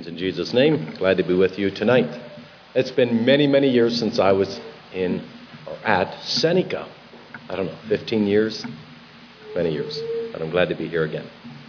Greetings in Jesus' name. Glad to be with you tonight. It's been many, many years since I was at Seneca. 15 years? Many years. But I'm glad to be here again.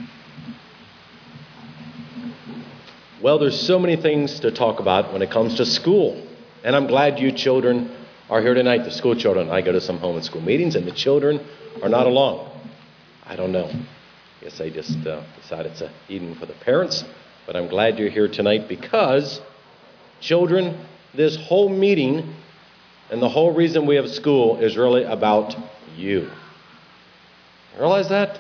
Well, there's so many things to talk about when it comes to school. And I'm glad you children are here tonight, the school children. I go to some home and school meetings, and the children are not along. I don't know. I guess I just decided it's an evening for the parents. But I'm glad you're here tonight because, children, this whole meeting and the whole reason we have school is really about you. Realize that?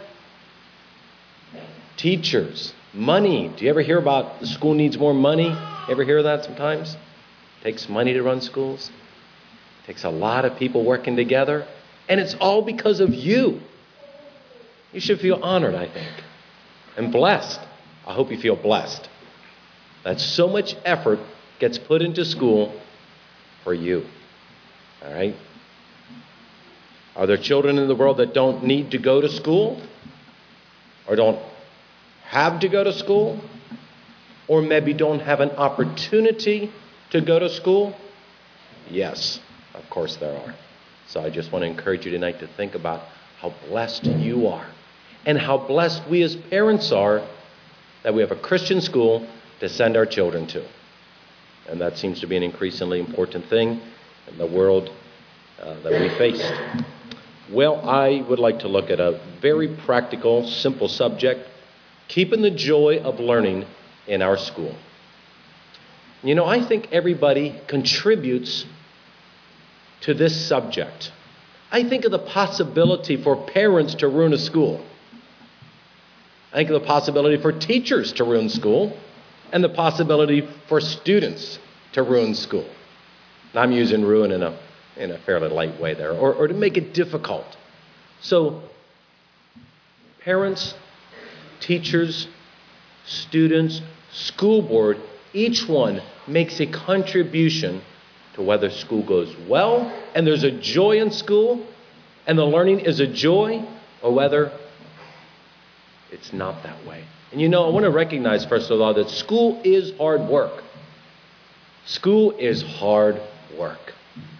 Teachers, money. Do you ever hear about the school needs more money? Ever hear that sometimes? It takes money to run schools. It takes a lot of people working together. And it's all because of you. You should feel honored, I think, and blessed. I hope you feel blessed that so much effort gets put into school for you. All right? Are there children in the world that don't need to go to school? Or don't have to go to school? Or maybe don't have an opportunity to go to school? Yes, of course there are. So I just want to encourage you tonight to think about how blessed you are. And how blessed we as parents are that we have a Christian school to send our children to. And that seems to be an increasingly important thing in the world that we face. Well, I would like to look at a very practical, simple subject, keeping the joy of learning in our school. You know, I think everybody contributes to this subject. I think of the possibility for parents to ruin a school. I think of the possibility for teachers to ruin school and the possibility for students to ruin school. And I'm using ruin in a fairly light way there, or to make it difficult. So parents, teachers, students, school board, each one makes a contribution to whether school goes well and there's a joy in school and the learning is a joy, or whether it's not that way. And you know, I want to recognize, first of all, that school is hard work. School is hard work.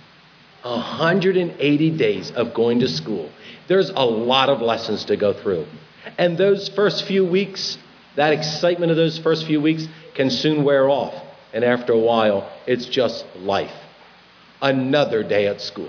180 days of going to school. There's a lot of lessons to go through. And those first few weeks, that excitement of those first few weeks can soon wear off. And after a while, it's just life. Another day at school.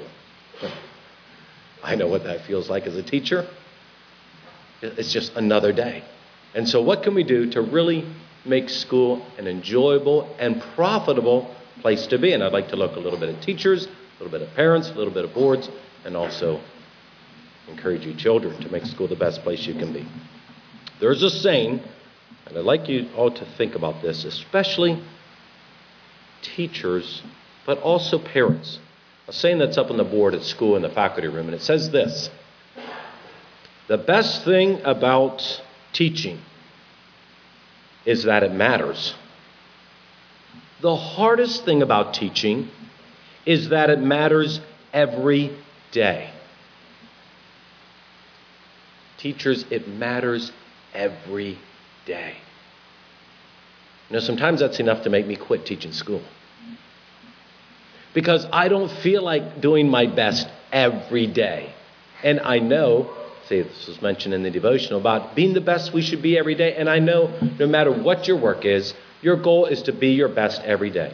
I know what that feels like as a teacher. It's just another day. And so what can we do to really make school an enjoyable and profitable place to be? And I'd like to look a little bit at teachers, a little bit at parents, a little bit at boards, and also encourage you children to make school the best place you can be. There's a saying, and I'd like you all to think about this, especially teachers, but also parents. A saying that's up on the board at school in the faculty room, and it says this: the best thing about teaching is that it matters. The hardest thing about teaching is that it matters every day. Teachers, it matters every day. You know, sometimes that's enough to make me quit teaching school. Because I don't feel like doing my best every day. And I know, see, this was mentioned in the devotional about being the best we should be every day. And I know no matter what your work is, your goal is to be your best every day.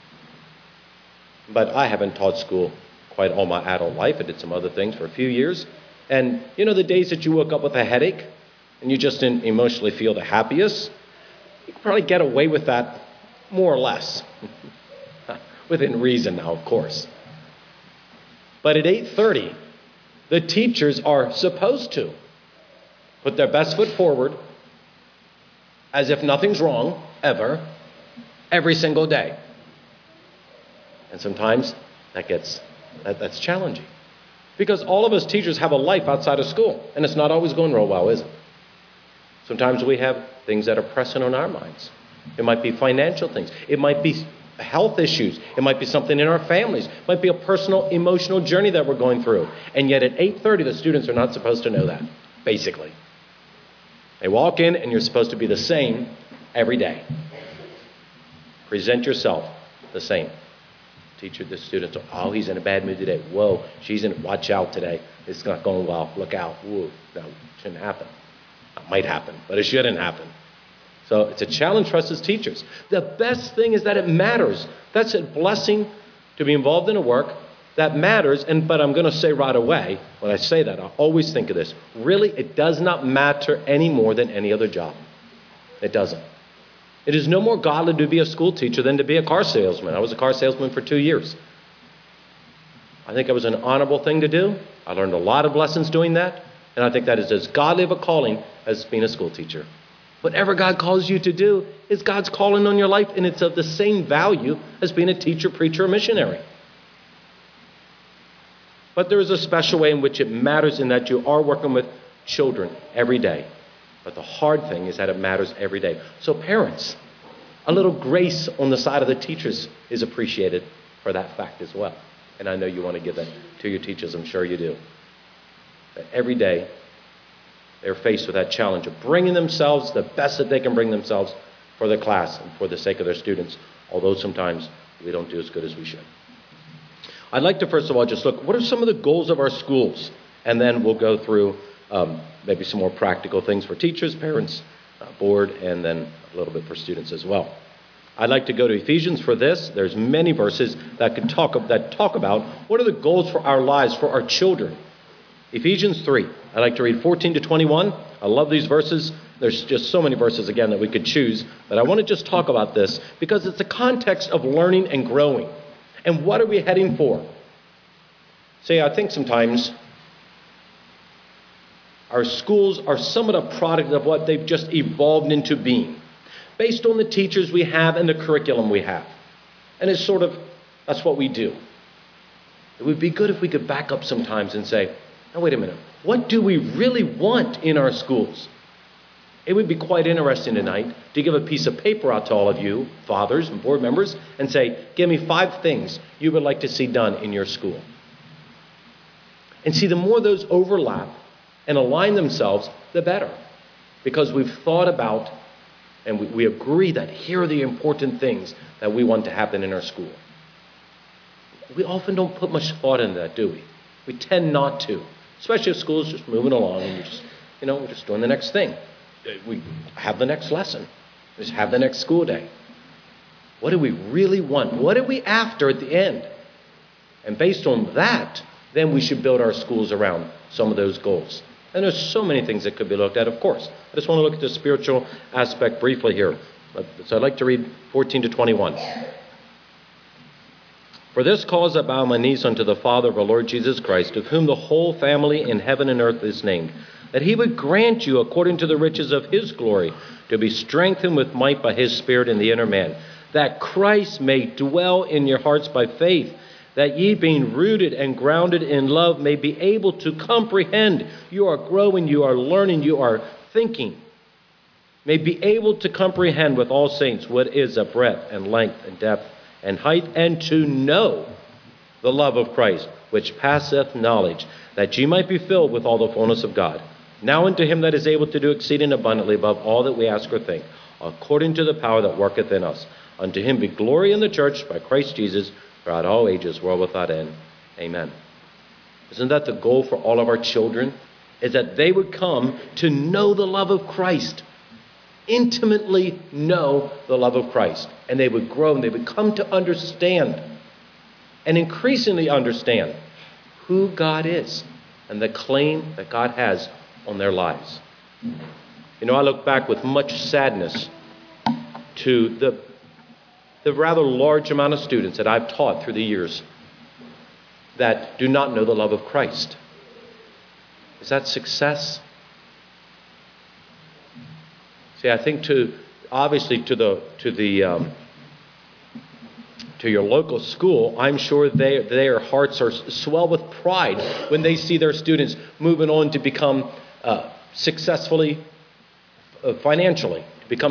But I haven't taught school quite all my adult life. I did some other things for a few years. And you know, the days that you woke up with a headache and you just didn't emotionally feel the happiest, you can probably get away with that more or less. Within reason now, of course. But at 8:30, the teachers are supposed to put their best foot forward as if nothing's wrong, ever, every single day. And sometimes that's challenging. Because all of us teachers have a life outside of school, and it's not always going real well, is it? Sometimes we have things that are pressing on our minds. It might be financial things. It might be health issues. It might be something in our families. It might be a personal, emotional journey that we're going through. And yet at 8:30, the students are not supposed to know that, basically. They walk in, and you're supposed to be the same every day. Present yourself the same. Teacher, the students, oh, he's in a bad mood today. Whoa, watch out today. It's not going well. Look out. Whoa, no, it shouldn't happen. It might happen, but it shouldn't happen. So it's a challenge for us as teachers. The best thing is that it matters. That's a blessing to be involved in a work that matters. But I'm going to say right away, when I say that, I always think of this. Really, it does not matter any more than any other job. It doesn't. It is no more godly to be a school teacher than to be a car salesman. I was a car salesman for 2 years. I think it was an honorable thing to do. I learned a lot of lessons doing that. And I think that is as godly of a calling as being a school teacher. Whatever God calls you to do is God's calling on your life, and it's of the same value as being a teacher, preacher, or missionary. But there is a special way in which it matters in that you are working with children every day. But the hard thing is that it matters every day. So parents, a little grace on the side of the teachers is appreciated for that fact as well. And I know you want to give that to your teachers. I'm sure you do. That every day they're faced with that challenge of bringing themselves the best that they can bring themselves for the class and for the sake of their students, although sometimes we don't do as good as we should. I'd like to first of all just look, what are some of the goals of our schools? And then we'll go through maybe some more practical things for teachers, parents, board, and then a little bit for students as well. I'd like to go to Ephesians for this. There's many verses that talk about what are the goals for our lives, for our children. Ephesians 3. I'd like to read 14 to 21. I love these verses. There's just so many verses, again, that we could choose. But I want to just talk about this because it's a context of learning and growing. And what are we heading for? See, I think sometimes our schools are somewhat a product of what they've just evolved into being, based on the teachers we have and the curriculum we have. And it's sort of, that's what we do. It would be good if we could back up sometimes and say, now wait a minute, what do we really want in our schools? It would be quite interesting tonight to give a piece of paper out to all of you, fathers and board members, and say, give me 5 things you would like to see done in your school. And see, the more those overlap and align themselves, the better. Because we've thought about and we agree that here are the important things that we want to happen in our school. We often don't put much thought into that, do we? We tend not to. Especially if school's just moving along and we're just doing the next thing. We have the next lesson. Just have the next school day. What do we really want? What are we after at the end? And based on that, then we should build our schools around some of those goals. And there's so many things that could be looked at, of course. I just want to look at the spiritual aspect briefly here. So I'd like to read 14 to 21. For this cause I bow my knees unto the Father of our Lord Jesus Christ, of whom the whole family in heaven and earth is named, that he would grant you, according to the riches of his glory, to be strengthened with might by his Spirit in the inner man, that Christ may dwell in your hearts by faith, that ye, being rooted and grounded in love, may be able to comprehend. You are growing, you are learning, you are thinking. May be able to comprehend with all saints what is a breadth and length and depth and height, and to know the love of Christ, which passeth knowledge, that ye might be filled with all the fullness of God. Now unto him that is able to do exceeding abundantly above all that we ask or think, according to the power that worketh in us. Unto him be glory in the church by Christ Jesus, throughout all ages, world without end. Amen. Isn't that the goal for all of our children? Is that they would come to know the love of Christ. Intimately know the love of Christ. And they would grow and they would come to understand and increasingly understand who God is and the claim that God has on their lives. You know, I look back with much sadness to the rather large amount of students that I've taught through the years that do not know the love of Christ. Is that success? See, I think to your local school, I'm sure their hearts are swell with pride when they see their students moving on to become successful financially.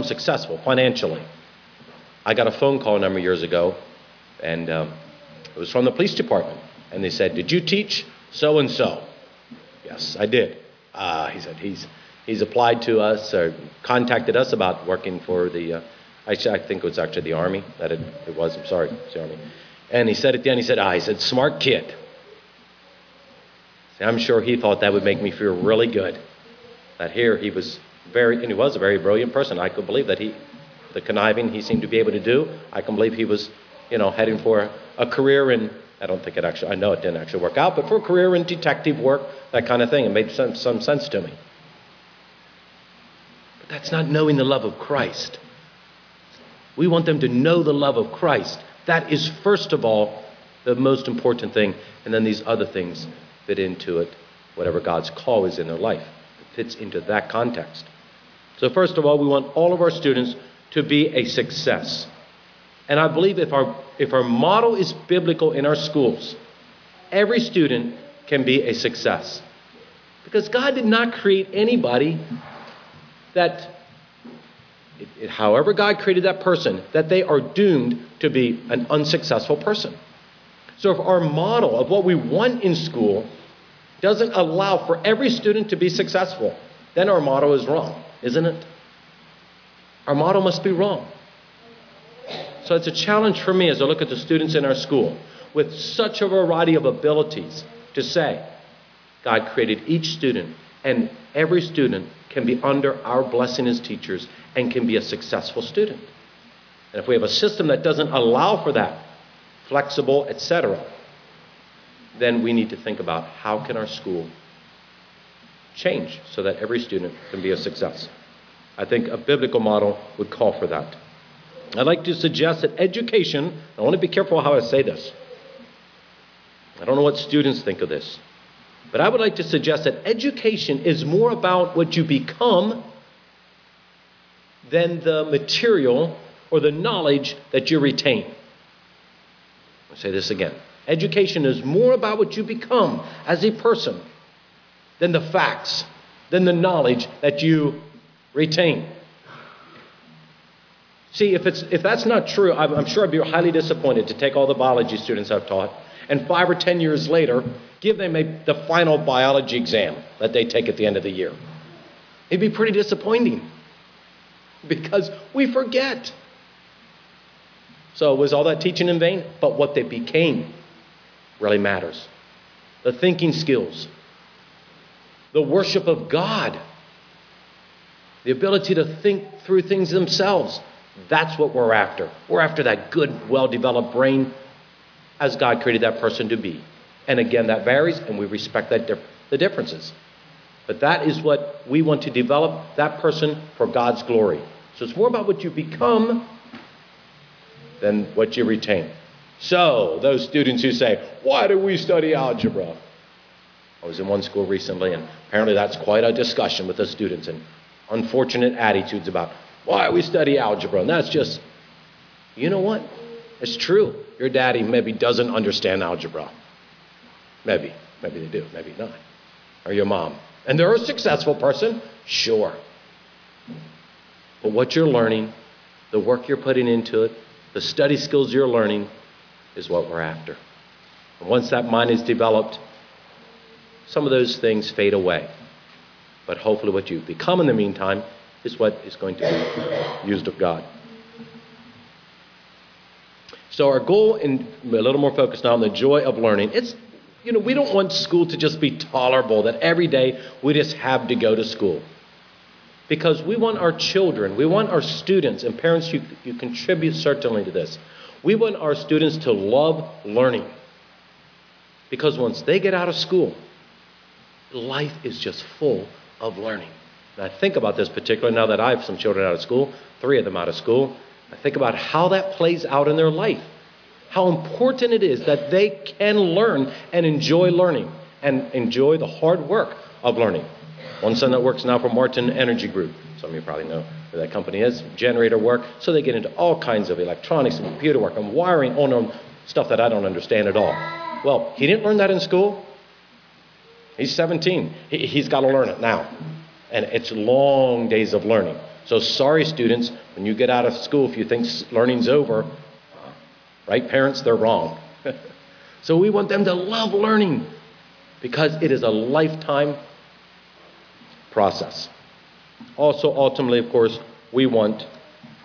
I got a phone call a number of years ago, and it was from the police department. And they said, "Did you teach so-and-so?" "Yes, I did." He said, he's applied to us or contacted us about working for the I think it was actually the Army that it was. I'm sorry, it's the Army. And he said at the end, he said, smart kid. See, I'm sure he thought that would make me feel really good. That here he was and he was a very brilliant person. I could believe that the conniving he seemed to be able to do, I can believe he was, heading for a career in, I know it didn't actually work out, but for a career in detective work, that kind of thing. It made some sense to me. But that's not knowing the love of Christ. We want them to know the love of Christ. That is, first of all, the most important thing. And then these other things fit into it. Whatever God's call is in their life, it fits into that context. So first of all, we want all of our students to be a success. And I believe if our model is biblical in our schools, every student can be a success. Because God did not create anybody that, however God created that person, that they are doomed to be an unsuccessful person. So if our model of what we want in school doesn't allow for every student to be successful, then our model is wrong, isn't it? Our model must be wrong. So it's a challenge for me as I look at the students in our school with such a variety of abilities to say, God created each student, and every student can be under our blessing as teachers and can be a successful student. And if we have a system that doesn't allow for that, flexible, etc., then we need to think about how can our school change so that every student can be a success. I think a biblical model would call for that. I'd like to suggest that education, I want to be careful how I say this. I don't know what students think of this, but I would like to suggest that education is more about what you become than the material or the knowledge that you retain. I'll say this again. Education is more about what you become as a person than the facts, than the knowledge that you retain. See, if that's not true, I'm sure I'd be highly disappointed to take all the biology students I've taught and 5 or 10 years later give them the final biology exam that they take at the end of the year. It'd be pretty disappointing because we forget. So was all that teaching in vain? But what they became really matters. The thinking skills, the worship of God, the ability to think through things themselves. That's what we're after. We're after that good, well-developed brain as God created that person to be. And again, that varies, and we respect the differences. But that is what we want to develop that person for God's glory. So it's more about what you become than what you retain. So, those students who say, why do we study algebra? I was in one school recently, and apparently that's quite a discussion with the students and unfortunate attitudes about why we study algebra. And that's just, you know what? It's true. Your daddy maybe doesn't understand algebra. Maybe they do, maybe not. Or your mom. And they're a successful person? Sure. But what you're learning, the work you're putting into it, the study skills you're learning is what we're after. And once that mind is developed, some of those things fade away. But hopefully what you become in the meantime is what is going to be used of God. So our goal, and a little more focused now on the joy of learning, it's, we don't want school to just be tolerable, that every day we just have to go to school. Because we want our children, we want our students, and parents, you contribute certainly to this. We want our students to love learning. Because once they get out of school, life is just full of learning. And I think about this particularly now that I have some children out of school, 3 of them out of school. I think about how that plays out in their life. How important it is that they can learn and enjoy learning and enjoy the hard work of learning. One son that works now for Martin Energy Group. Some of you probably know who that company is. Generator work. So they get into all kinds of electronics and computer work and wiring on stuff that I don't understand at all. Well, he didn't learn that in school. He's 17. He's got to learn it now. And it's long days of learning. So sorry, students, when you get out of school, if you think learning's over, right, parents, they're wrong. So we want them to love learning because it is a lifetime process. Also, ultimately, of course, we want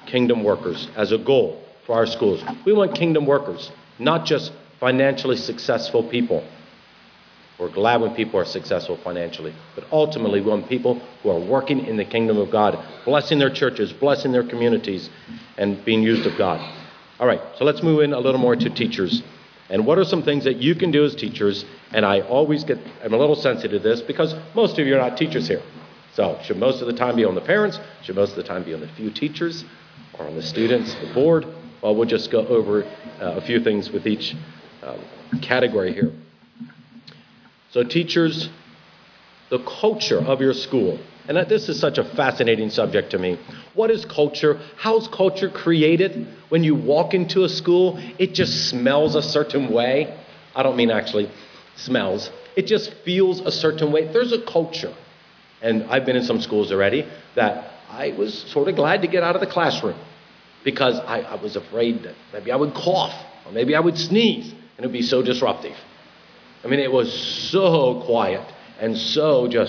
kingdom workers as a goal for our schools. We want kingdom workers, not just financially successful people. We're glad when people are successful financially, but ultimately we want people who are working in the kingdom of God, blessing their churches, blessing their communities, and being used of God. All right, so let's move in a little more to teachers. And what are some things that you can do as teachers? And I'm a little sensitive to this because most of you are not teachers here. So should most of the time be on the parents? Should most of the time be on the few teachers or on the students, the board? Well, we'll just go over a few things with each category here. So teachers, the culture of your school. And this is such a fascinating subject to me. What is culture? How's culture created? When you walk into a school, it just smells a certain way. I don't mean actually smells. It just feels a certain way. There's a culture. And I've been in some schools already that I was sort of glad to get out of the classroom because I was afraid that maybe I would cough or maybe I would sneeze and it would be so disruptive. I mean, it was so quiet and so just,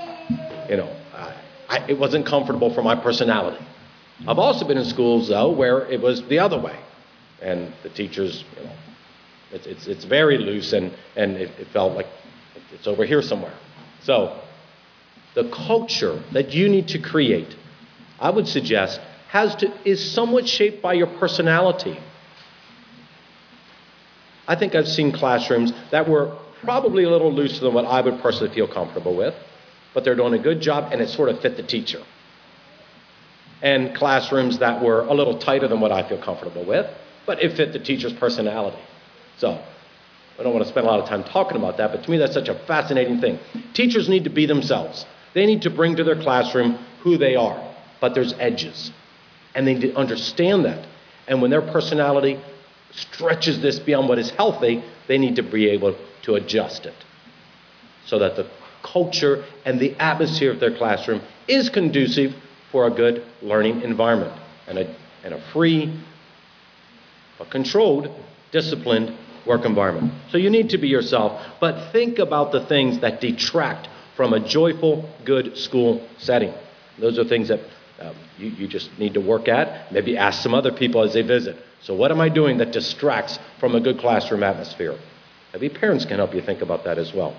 it wasn't comfortable for my personality. I've also been in schools, though, where it was the other way. And the teachers, it's very loose and it felt like it's over here somewhere. So the culture that you need to create, I would suggest, is somewhat shaped by your personality. I think I've seen classrooms that were probably a little looser than what I would personally feel comfortable with, but they're doing a good job and it sort of fit the teacher. And classrooms that were a little tighter than what I feel comfortable with, but it fit the teacher's personality. So I don't want to spend a lot of time talking about that, but to me that's such a fascinating thing. Teachers need to be themselves. They need to bring to their classroom who they are, but there's edges. And they need to understand that. And when their personality stretches this beyond what is healthy, they need to be able to adjust it so that the culture and the atmosphere of their classroom is conducive for a good learning environment and a free, but controlled, disciplined work environment. So you need to be yourself, but think about the things that detract from a joyful, good school setting. Those are things that you just need to work at. Maybe ask some other people as they visit. So what am I doing that distracts from a good classroom atmosphere? Maybe parents can help you think about that as well.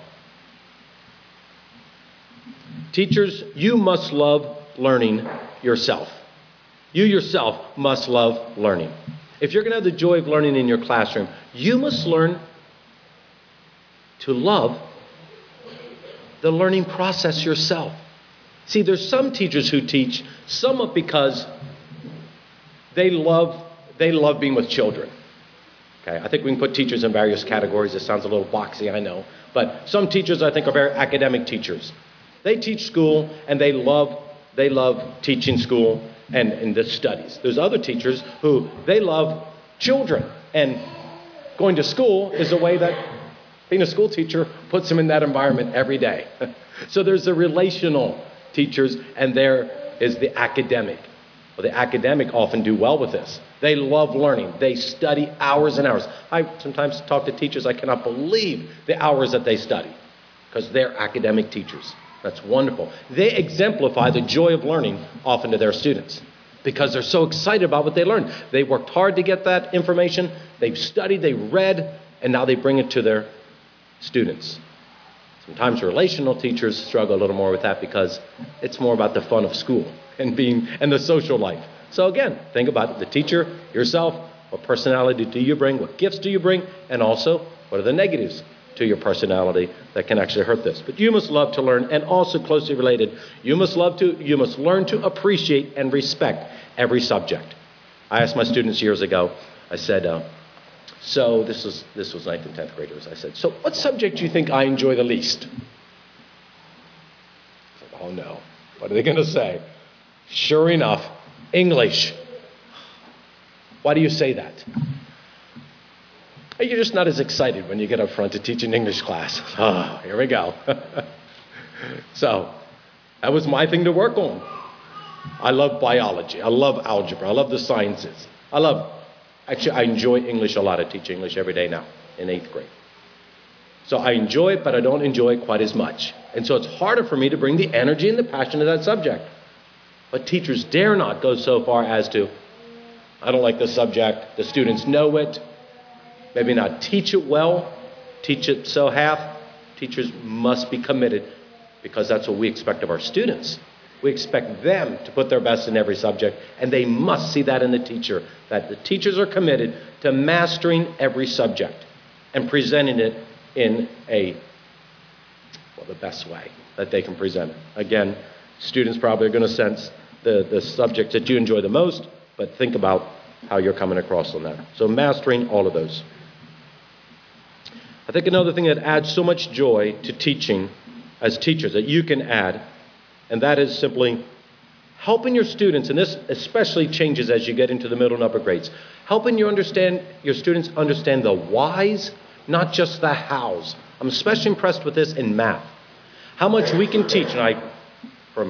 Teachers, you must love learning yourself. You yourself must love learning. If you're going to have the joy of learning in your classroom, you must learn to love the learning process yourself. See, there's some teachers who teach somewhat because they love being with children. Okay, I think we can put teachers in various categories. It sounds a little boxy, I know. But some teachers, I think, are very academic teachers. They teach school, and they love teaching school and the studies. There's other teachers who they love children, and going to school is a way that being a school teacher puts them in that environment every day. So there's the relational teachers, and there is the academic. Well, the academic often do well with this. They love learning. They study hours and hours. I sometimes talk to teachers, I cannot believe the hours that they study because they're academic teachers. That's wonderful. They exemplify the joy of learning often to their students because they're so excited about what they learned. They worked hard to get that information. They've studied, they read, and now they bring it to their students. Sometimes relational teachers struggle a little more with that because it's more about the fun of school and the social life. So again, think about the teacher, yourself, what personality do you bring, what gifts do you bring, and also what are the negatives to your personality that can actually hurt this. But you must love to learn, and also closely related, you must learn to appreciate and respect every subject. I asked my students years ago, I said, so this was 9th and 10th graders. I said, so what subject do you think I enjoy the least? I said, oh no, what are they going to say? Sure enough, English. Why do you say that? You're just not as excited when you get up front to teach an English class. Oh, here we go. So that was my thing to work on. I love biology. I love algebra. I love the sciences. I enjoy English a lot. I teach English every day now in 8th grade. So I enjoy it, but I don't enjoy it quite as much. And so it's harder for me to bring the energy and the passion to that subject. But teachers dare not go so far as to I don't like this subject. The students know it. Maybe not teach it well, teach it so half. Teachers must be committed because that's what we expect of our students. We expect them to put their best in every subject, and they must see that in the teacher, that the teachers are committed to mastering every subject and presenting it in the best way that they can present it. Again, students probably are going to sense the subjects that you enjoy the most, but think about how you're coming across on that. So mastering all of those. I think another thing that adds so much joy to teaching as teachers that you can add, and that is simply helping your students, and this especially changes as you get into the middle and upper grades, helping your students understand the whys, not just the hows. I'm especially impressed with this in math. How much we can teach, and from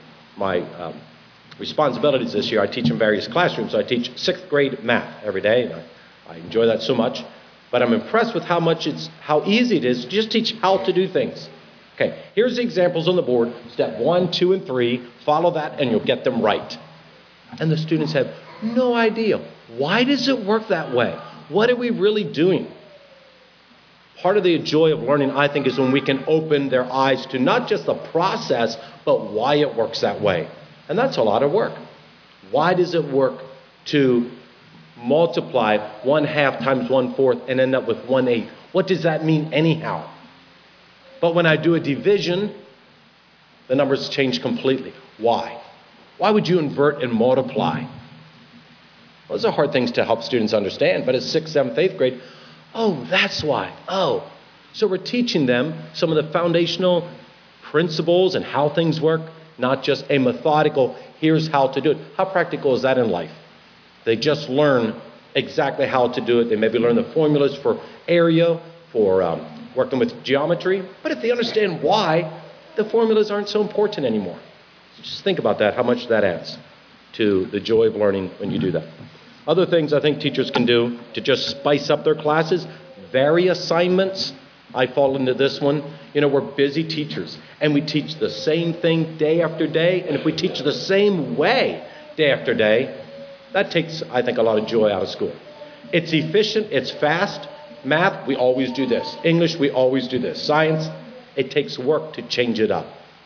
my responsibilities this year, I teach in various classrooms. So I teach 6th grade math every day, and I enjoy that so much. But I'm impressed with how easy it is to just teach how to do things. Okay, here's the examples on the board. Step 1, 2, and 3. Follow that, and you'll get them right. And the students have no idea. Why does it work that way? What are we really doing? Part of the joy of learning, I think, is when we can open their eyes to not just the process, but why it works that way. And that's a lot of work. Why does it work to multiply 1/2 times 1/4 and end up with 1/8? What does that mean anyhow? But when I do a division, the numbers change completely. Why? Why would you invert and multiply? Well, those are hard things to help students understand, but at 6th, 7th, 8th grade, oh, that's why. Oh, so we're teaching them some of the foundational principles and how things work, not just a methodical, here's how to do it. How practical is that in life? They just learn exactly how to do it. They maybe learn the formulas for area, for working with geometry. But if they understand why, the formulas aren't so important anymore. So just think about that, how much that adds to the joy of learning when you do that. Other things I think teachers can do to just spice up their classes, vary assignments. I fall into this one. We're busy teachers, and we teach the same thing day after day. And if we teach the same way day after day, that takes, I think, a lot of joy out of school. It's efficient. It's fast. Math, we always do this. English, we always do this. Science, it takes work to change it up.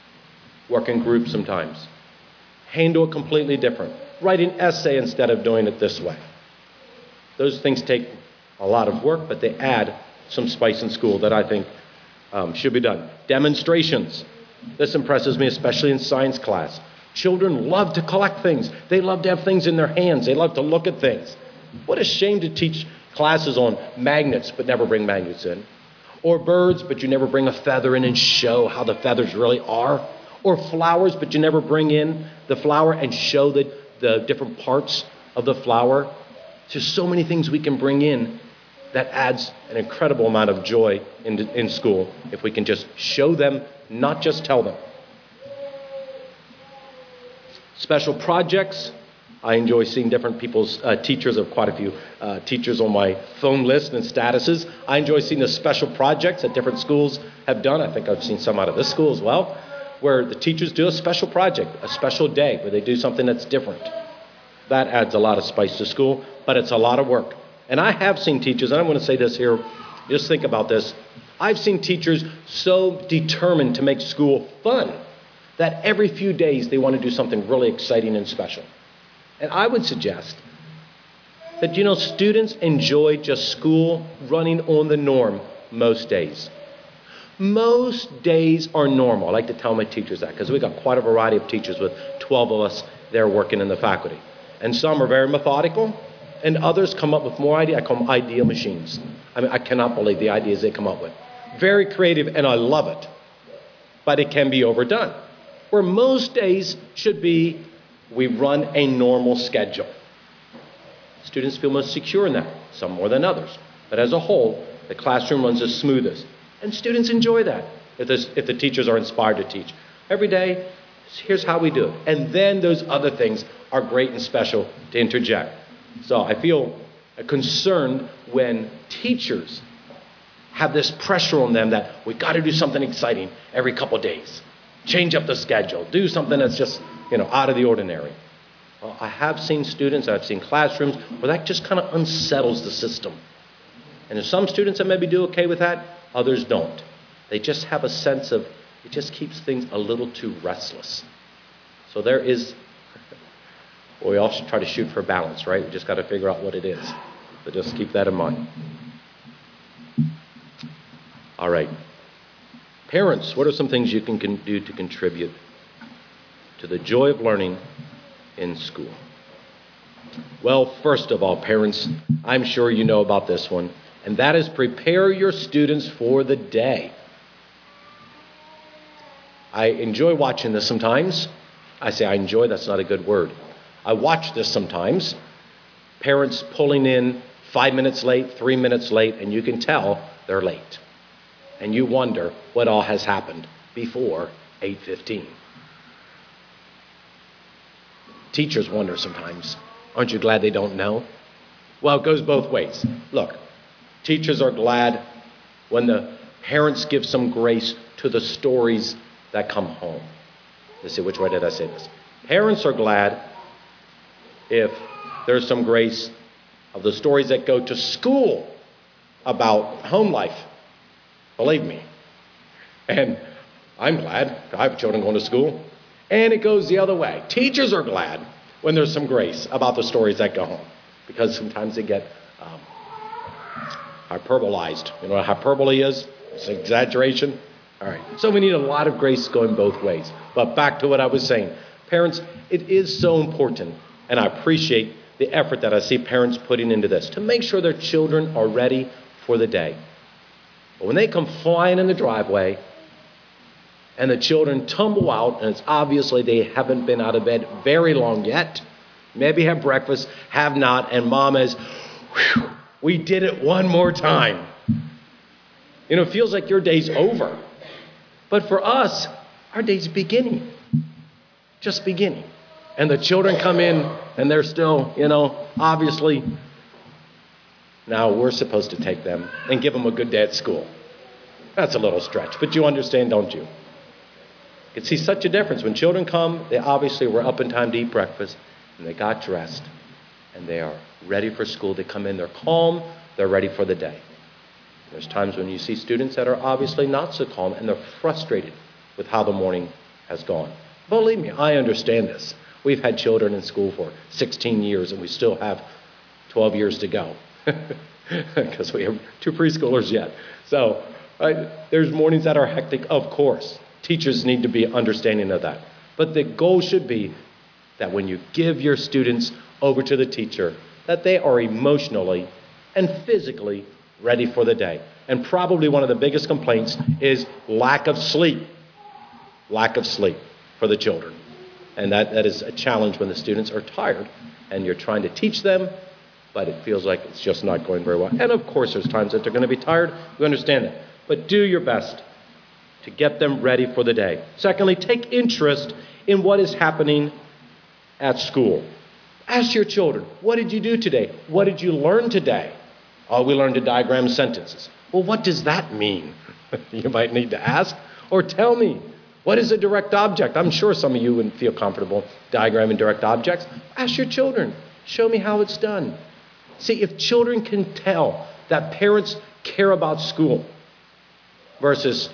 Work in groups sometimes. Handle it completely different. Write an essay instead of doing it this way. Those things take a lot of work, but they add some spice in school that I think should be done. Demonstrations. This impresses me, especially in science class. Children love to collect things. They love to have things in their hands. They love to look at things. What a shame to teach classes on magnets but never bring magnets in. Or birds, but you never bring a feather in and show how the feathers really are. Or flowers, but you never bring in the flower and show the different parts of the flower. There's so many things we can bring in that adds an incredible amount of joy in school if we can just show them, not just tell them. Special projects. I enjoy seeing different people's teachers. I have quite a few teachers on my phone list and statuses. I enjoy seeing the special projects that different schools have done. I think I've seen some out of this school as well, where the teachers do a special project, a special day, where they do something that's different. That adds a lot of spice to school, but it's a lot of work. And I have seen teachers, and I want to say this here, just think about this. I've seen teachers so determined to make school fun that every few days they want to do something really exciting and special. And I would suggest that, students enjoy just school running on the norm most days. Most days are normal. I like to tell my teachers that because we've got quite a variety of teachers with 12 of us there working in the faculty. And some are very methodical, and others come up with more ideas. I call them idea machines. I cannot believe the ideas they come up with. Very creative, and I love it. But it can be overdone. Where most days should be, we run a normal schedule. Students feel most secure in that, some more than others. But as a whole, the classroom runs the smoothest. And students enjoy that if the teachers are inspired to teach. Every day, here's how we do it. And then those other things are great and special to interject. So I feel concerned when teachers have this pressure on them that we got to do something exciting every couple of days. Change up the schedule. Do something that's just, out of the ordinary. Well, I have seen students, I've seen classrooms where that just kind of unsettles the system. And there's some students that maybe do okay with that, others don't. They just have a sense of, it just keeps things a little too restless. So there is, well, we all should try to shoot for balance, right? We just got to figure out what it is. But just keep that in mind. All right. Parents, what are some things you can do to contribute to the joy of learning in school? Well, first of all, parents, I'm sure you know about this one, and that is prepare your students for the day. I enjoy watching this sometimes. I say I enjoy, that's not a good word. I watch this sometimes. Parents pulling in 5 minutes late, 3 minutes late, and you can tell they're late. And you wonder what all has happened before 8:15. Teachers wonder sometimes. Aren't you glad they don't know? Well, it goes both ways. Look, teachers are glad when the parents give some grace to the stories that come home. Let's see, which way did I say this? Parents are glad if there's some grace of the stories that go to school about home life. Believe me. And I'm glad. I have children going to school. And it goes the other way. Teachers are glad when there's some grace about the stories that go home, because sometimes they get hyperbolized. You know what hyperbole is? It's an exaggeration. All right. So we need a lot of grace going both ways. But back to what I was saying. Parents, it is so important, and I appreciate the effort that I see parents putting into this, to make sure their children are ready for the day. But when they come flying in the driveway and the children tumble out, and it's obviously they haven't been out of bed very long yet, maybe have breakfast, have not, and mom is, whew, we did it one more time. You know, it feels like your day's over. But for us, our day's beginning. Just beginning. And the children come in and they're still, obviously, now we're supposed to take them and give them a good day at school. That's a little stretch, but you understand, don't you? You can see such a difference. When children come, they obviously were up in time to eat breakfast, and they got dressed, and they are ready for school. They come in, they're calm, they're ready for the day. There's times when you see students that are obviously not so calm, and they're frustrated with how the morning has gone. Believe me, I understand this. We've had children in school for 16 years, and we still have 12 years to go. Because we have 2 preschoolers yet. So there's mornings that are hectic, of course. Teachers need to be understanding of that. But the goal should be that when you give your students over to the teacher, that they are emotionally and physically ready for the day. And probably one of the biggest complaints is lack of sleep. Lack of sleep for the children. And that is a challenge when the students are tired and you're trying to teach them, but it feels like it's just not going very well. And of course, there's times that they're going to be tired. We understand that. But do your best to get them ready for the day. Secondly, take interest in what is happening at school. Ask your children, what did you do today? What did you learn today? Oh, we learned to diagram sentences. Well, what does that mean? You might need to ask. Or tell me, what is a direct object? I'm sure some of you wouldn't feel comfortable diagramming direct objects. Ask your children. Show me how it's done. See, if children can tell that parents care about school versus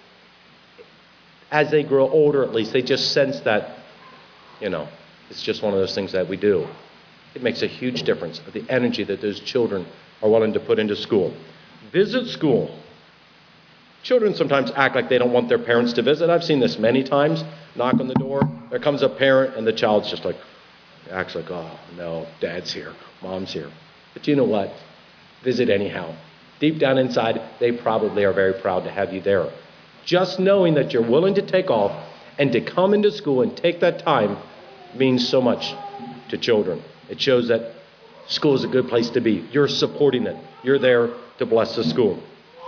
as they grow older, at least, they just sense that, it's just one of those things that we do. It makes a huge difference of the energy that those children are willing to put into school. Visit school. Children sometimes act like they don't want their parents to visit. I've seen this many times. Knock on the door, there comes a parent, and the child's just acts like, oh, no, dad's here, mom's here. But you know what? Visit anyhow. Deep down inside, they probably are very proud to have you there. Just knowing that you're willing to take off and to come into school and take that time means so much to children. It shows that school is a good place to be. You're supporting it. You're there to bless the school.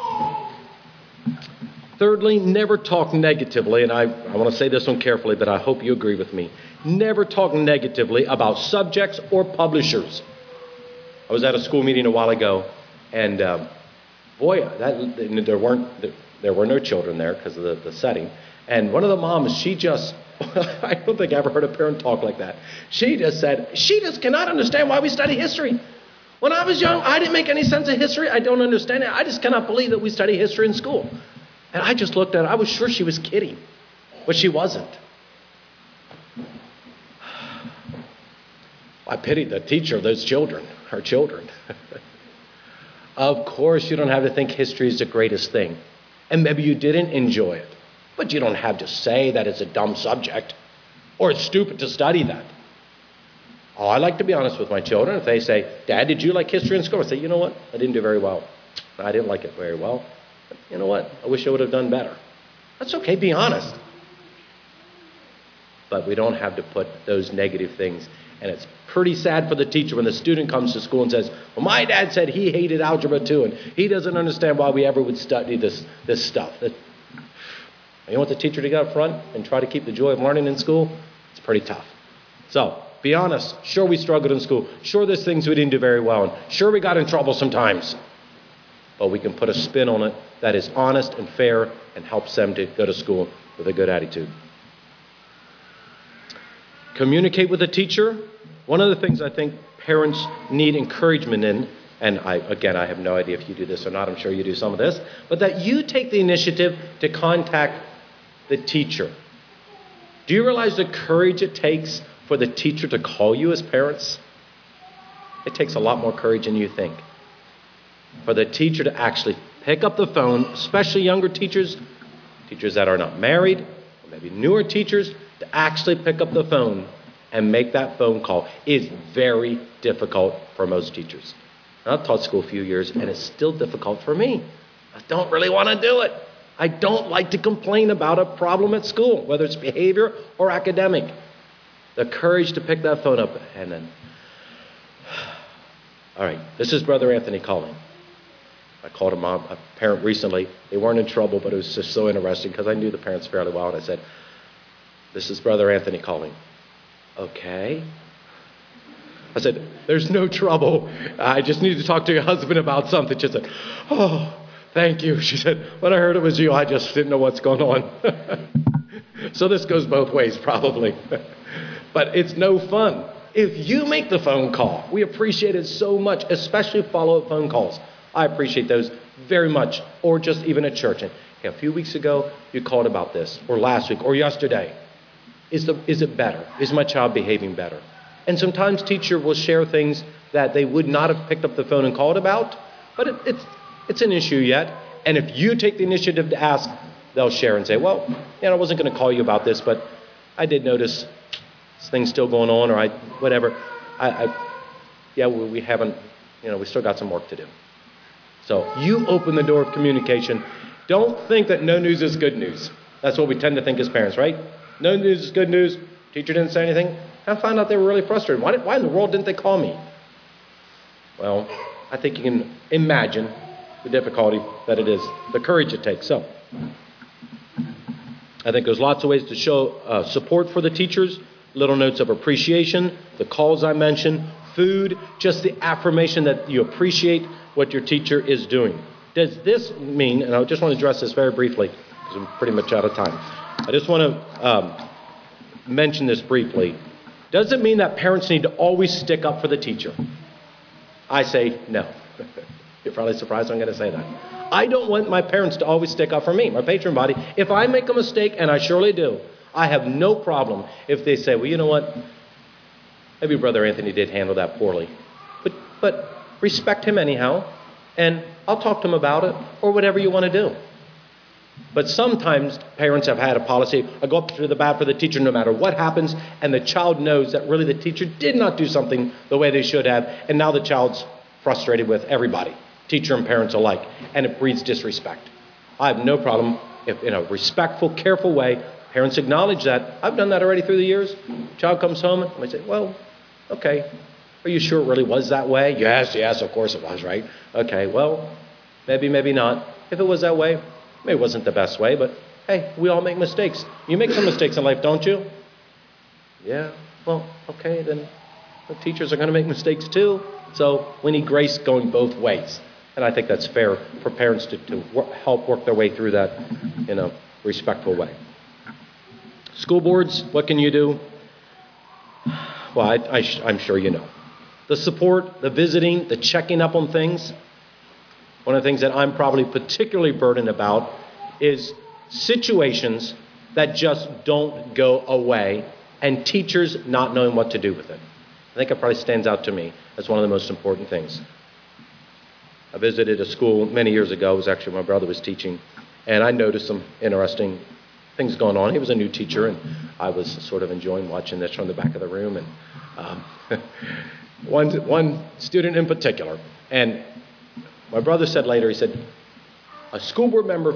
Thirdly, never talk negatively, and I want to say this one carefully, but I hope you agree with me. Never talk negatively about subjects or publishers. I was at a school meeting a while ago, and there were no children there because of the setting. And one of the moms, she just I don't think I ever heard a parent talk like that. She just said, she just cannot understand why we study history. When I was young, I didn't make any sense of history. I don't understand it. I just cannot believe that we study history in school. And I just looked at her. I was sure she was kidding, but she wasn't. I pitied the teacher of those children, her children. Of course, you don't have to think history is the greatest thing. And maybe you didn't enjoy it. But you don't have to say that it's a dumb subject or it's stupid to study that. Oh, I like to be honest with my children. If they say, Dad, did you like history in school? I say, you know what? I didn't do very well. I didn't like it very well. But you know what? I wish I would have done better. That's okay. Be honest. But we don't have to put those negative things. And it's pretty sad for the teacher when the student comes to school and says, well, my dad said he hated algebra too, and he doesn't understand why we ever would study this stuff. You want the teacher to get up front and try to keep the joy of learning in school? It's pretty tough. So, be honest. Sure, we struggled in school. Sure, there's things we didn't do very well in. Sure, we got in trouble sometimes. But we can put a spin on it that is honest and fair and helps them to go to school with a good attitude. Communicate with the teacher. One of the things I think parents need encouragement in, and I have no idea if you do this or not. I'm sure you do some of this. But that you take the initiative to contact the teacher. Do you realize the courage it takes for the teacher to call you as parents? It takes a lot more courage than you think. For the teacher to actually pick up the phone, especially younger teachers that are not married, or maybe newer teachers, to actually pick up the phone and make that phone call is very difficult for most teachers. I've taught school a few years, and it's still difficult for me. I don't really want to do it. I don't like to complain about a problem at school, whether it's behavior or academic. The courage to pick that phone up and then, all right, this is Brother Anthony calling. I called a parent recently. They weren't in trouble, but it was just so interesting because I knew the parents fairly well, and I said, this is Brother Anthony calling. Okay. I said, there's no trouble. I just need to talk to your husband about something. She said, oh, thank you. She said, when I heard it was you, I just didn't know what's going on. So this goes both ways, probably. But it's no fun. If you make the phone call, we appreciate it so much, especially follow-up phone calls. I appreciate those very much, or just even at church. And a few weeks ago, you called about this, or last week, or yesterday. Is it better? Is my child behaving better? And sometimes teacher will share things that they would not have picked up the phone and called about, but it's an issue yet. And if you take the initiative to ask, they'll share and say, well, I wasn't going to call you about this, but I did notice this thing's still going on, or whatever. We haven't, we still got some work to do. So you open the door of communication. Don't think that no news is good news. That's what we tend to think as parents, right? No news is good news. Teacher didn't say anything. I found out they were really frustrated. Why in the world didn't they call me? Well, I think you can imagine the difficulty that it is, the courage it takes. So, I think there's lots of ways to show support for the teachers, little notes of appreciation, the calls I mentioned, food, just the affirmation that you appreciate what your teacher is doing. Does this mean, and I just want to address this very briefly, because I'm pretty much out of time. I just want to mention this briefly. Does it mean that parents need to always stick up for the teacher? I say no. You're probably surprised I'm going to say that. I don't want my parents to always stick up for me, my patron body. If I make a mistake, and I surely do, I have no problem if they say, well, you know what? Maybe Brother Anthony did handle that poorly. But respect him anyhow, and I'll talk to him about it, or whatever you want to do. But sometimes parents have had a policy, I go up to the bat for the teacher no matter what happens, and the child knows that really the teacher did not do something the way they should have, and now the child's frustrated with everybody, teacher and parents alike, and it breeds disrespect. I have no problem if, in a respectful, careful way, parents acknowledge that. I've done that already through the years. Child comes home, and I say, well, okay, are you sure it really was that way? Yes, of course it was, right? Okay, well, maybe not. If it was that way, maybe it wasn't the best way, but hey, we all make mistakes. You make some mistakes in life, don't you? Yeah, well, okay, then the teachers are going to make mistakes too. So we need grace going both ways. And I think that's fair for parents to help work their way through that in a respectful way. School boards, what can you do? Well, I'm sure you know. The support, the visiting, the checking up on things. One of the things that I'm probably particularly burdened about is situations that just don't go away and teachers not knowing what to do with it. I think it probably stands out to me as one of the most important things. I visited a school many years ago. It was actually my brother was teaching, and I noticed some interesting things going on. He was a new teacher, and I was sort of enjoying watching this from the back of the room. And one student in particular, and my brother said later, he said, a school board member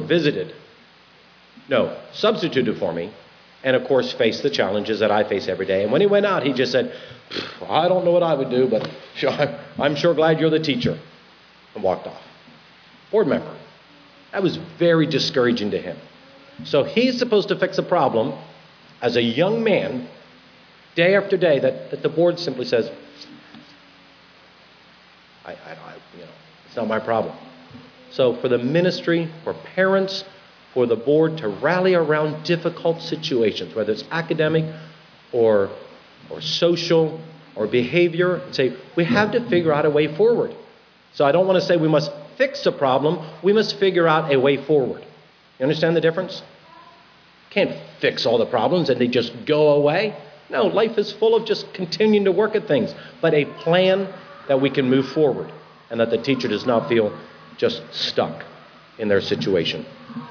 substituted for me, and of course faced the challenges that I face every day. And when he went out, he just said, I don't know what I would do, but I'm sure glad you're the teacher, and walked off. Board member. That was very discouraging to him. So he's supposed to fix a problem as a young man, day after day, that the board simply says, it's not my problem. So for the ministry, for parents, for the board to rally around difficult situations, whether it's academic or social or behavior, and say, we have to figure out a way forward. So I don't want to say we must fix a problem. We must figure out a way forward. You understand the difference? Can't fix all the problems and they just go away. No, life is full of just continuing to work at things, but a plan that we can move forward and that the teacher does not feel just stuck in their situation.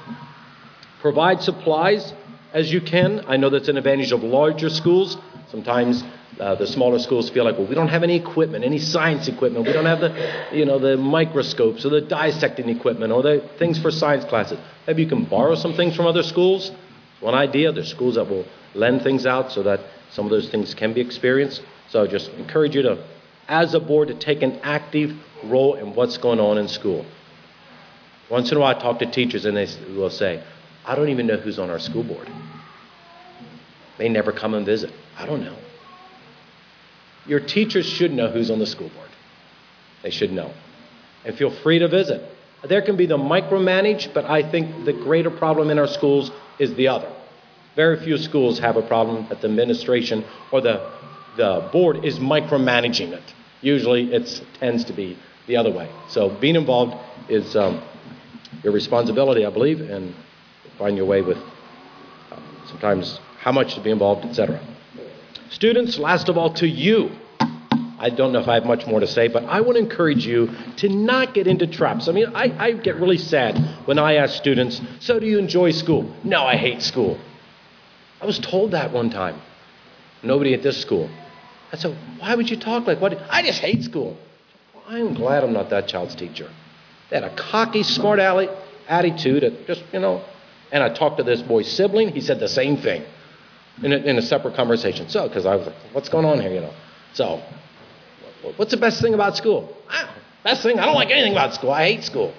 Provide supplies as you can. I know that's an advantage of larger schools. Sometimes the smaller schools feel like, well, we don't have any equipment, any science equipment. We don't have the microscopes or the dissecting equipment or the things for science classes. Maybe you can borrow some things from other schools. It's one idea. There's schools that will lend things out so that some of those things can be experienced. So I just encourage you to, as a board, to take an active role in what's going on in school. Once in a while I talk to teachers and they will say, I don't even know who's on our school board. They never come and visit. I don't know. Your teachers should know who's on the school board. They should know. And feel free to visit. There can be the micromanage, but I think the greater problem in our schools is the other. Very few schools have a problem that the administration or the board is micromanaging it. Usually it tends to be the other way. So being involved is your responsibility, I believe, and find your way with sometimes how much to be involved, etc. Students, last of all, to you. I don't know if I have much more to say, but I want to encourage you to not get into traps. I mean, I get really sad when I ask students, so do you enjoy school? No, I hate school. I was told that one time. Nobody at this school. I said, why would you talk like what? I just hate school. Well, I'm glad I'm not that child's teacher. They had a cocky, smart attitude, and I talked to this boy's sibling. He said the same thing in a separate conversation. So, because I was like, what's going on here, So, what's the best thing about school? Best thing? I don't like anything about school. I hate school.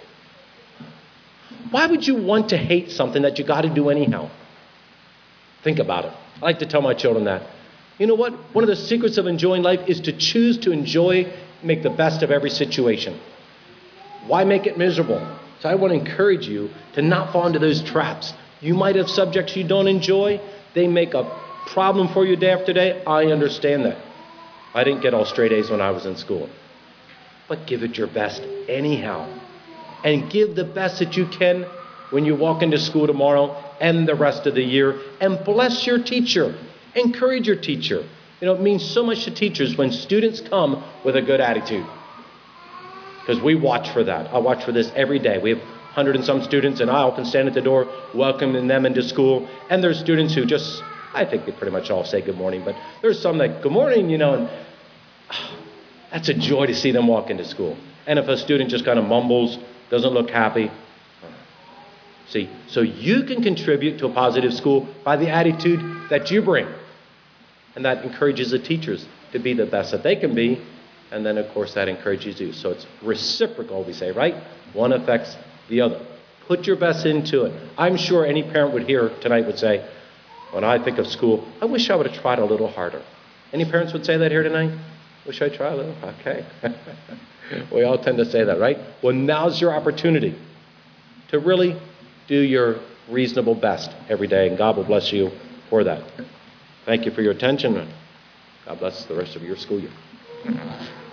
Why would you want to hate something that you got to do anyhow? Think about it. I like to tell my children that. You know what? One of the secrets of enjoying life is to choose to enjoy, make the best of every situation. Why make it miserable? So I want to encourage you to not fall into those traps. You might have subjects you don't enjoy. They make a problem for you day after day. I understand that. I didn't get all straight A's when I was in school. But give it your best anyhow. And give the best that you can when you walk into school tomorrow and the rest of the year. And bless your teacher. Encourage your teacher. It means so much to teachers when students come with a good attitude. Because we watch for that. I watch for this every day. We have 100 and some students, and I often stand at the door welcoming them into school. And there's students who just, I think they pretty much all say good morning, but there's some that, good morning, and that's a joy to see them walk into school. And if a student just kind of mumbles, doesn't look happy, see, so you can contribute to a positive school by the attitude that you bring. And that encourages the teachers to be the best that they can be. And then, of course, that encourages you. So it's reciprocal, we say, right? One affects the other. Put your best into it. I'm sure any parent would say, when I think of school, I wish I would have tried a little harder. Any parents would say that here tonight? Wish I tried a little? Okay. We all tend to say that, right? Well, now's your opportunity to really do your reasonable best every day. And God will bless you for that. Thank you for your attention. God bless the rest of your school year.